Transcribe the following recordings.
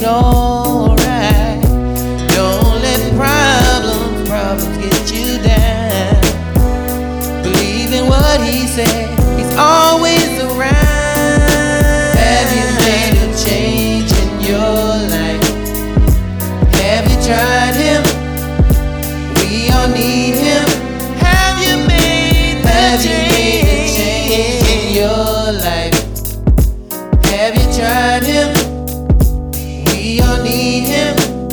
alright. Don't let problems get you down. Believe in what he said, he's always around. Have you made a change in your life? Have you tried him? We all need him. Have you made a change in your life? Have you tried him? We all need him.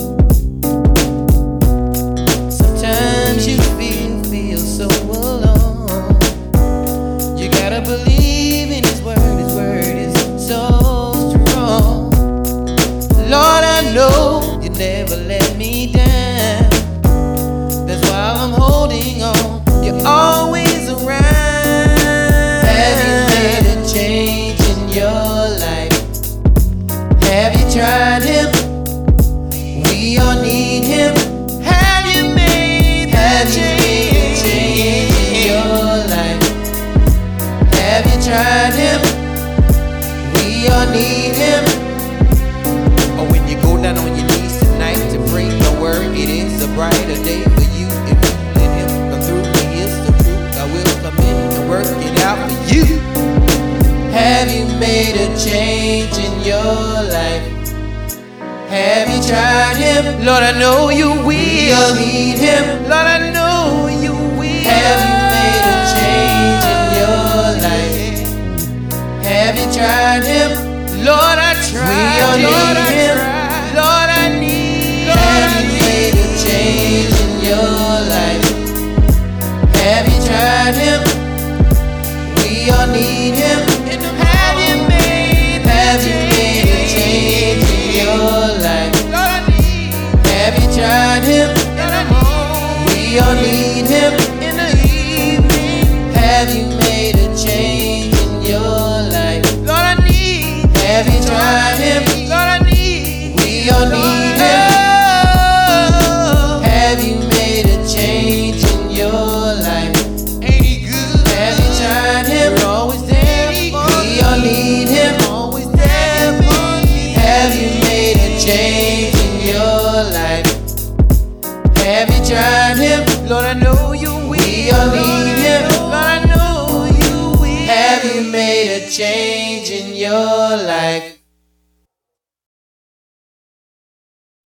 Sometimes you feel so alone. You gotta believe in his word is so strong. Lord, I know you never let me down. That's why I'm holding on. You're always around. Have you made a change in your life? Have you tried him? We all need him. Have you made a change in your life? Have you tried him? We all need him. Oh, when you go down on your knees tonight to pray the word, it is a brighter day for you. If you let him come through, he is the truth. I will come in and work it out for you. Have you made a change in your life? Have you tried him? Lord, I know you will need him. Lord, I know you will. Have you made a change in your life? Have you tried him? Lord, I tried. We all need him. Lord, I need. Have you made a change in your life? Have you tried him? We all need him. Have you made a change in your life? Have you tried him? We all need him. In the evening, have you made a change in your life? Lord, I need. Have you tried him? Lord, I need. We all need him. Have you made a change in your life? Ain't he good? Have you tried him? We're always there. We all need him. Have you made a change in your life? Have you tried him? Lord, I know you will. We all need him. Lord, I know you will. Have you made a change in your life?